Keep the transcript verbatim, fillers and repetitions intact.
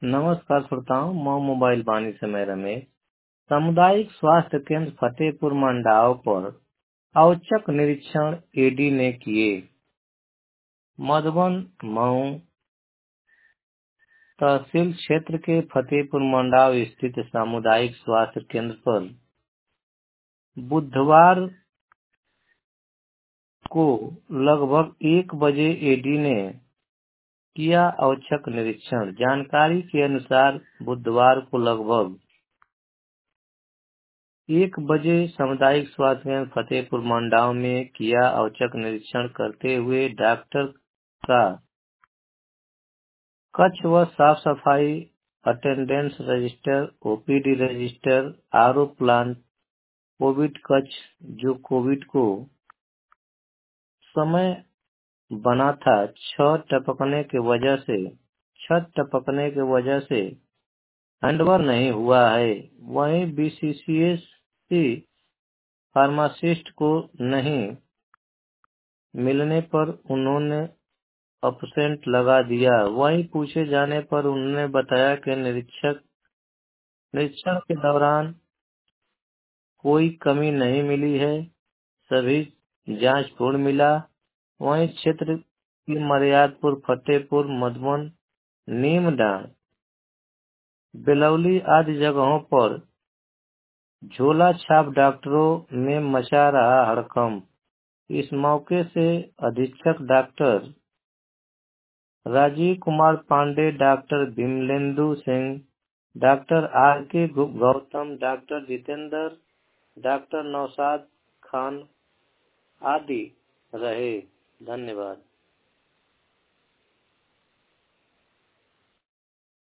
नमस्कार श्रोताओं, मैं मोबाइल बानी समय रमेश। सामुदायिक स्वास्थ्य केंद्र फतेहपुर मंडाव पर औचक निरीक्षण एडी ने किए। मधुबन मऊ तहसील क्षेत्र के फतेहपुर मंडाव स्थित सामुदायिक स्वास्थ्य केंद्र पर बुधवार को लगभग एक बजे एडी ने किया औचक निरीक्षण। जानकारी के अनुसार बुधवार को लगभग एक बजे सामुदायिक स्वास्थ्य केंद्र फतेहपुर मंडाव में किया औचक निरीक्षण करते हुए डॉक्टर का कक्ष व साफ सफाई, attendance register, OPD register, RO plant, covid कक्ष जो कोविड को समय बना था, छत टपकने के वजह से छत टपकने के वजह से हैंडओवर नहीं हुआ है। वहीं बीसीसीएस फार्मासिस्ट को नहीं मिलने पर उन्होंने एब्सेंट लगा दिया। वहीं पूछे जाने पर उन्होंने बताया कि निरीक्षक निरीक्षण के दौरान कोई कमी नहीं मिली है, सभी जांच पूर्ण मिला। वहीं क्षेत्र की मर्यादपुर, फतेहपुर, मधुबन, नीमडांड, बेलौली आदि जगहों पर झोला छाप डॉक्टरों में मचा रहा हड़कंप। इस मौके से अधीक्षक doctor Rajeev Kumar Pandey, doctor Vimalendu Singh, doctor R K Gautam, doctor Jitendra, doctor Naushad Khan आदि रहे। धन्यवाद।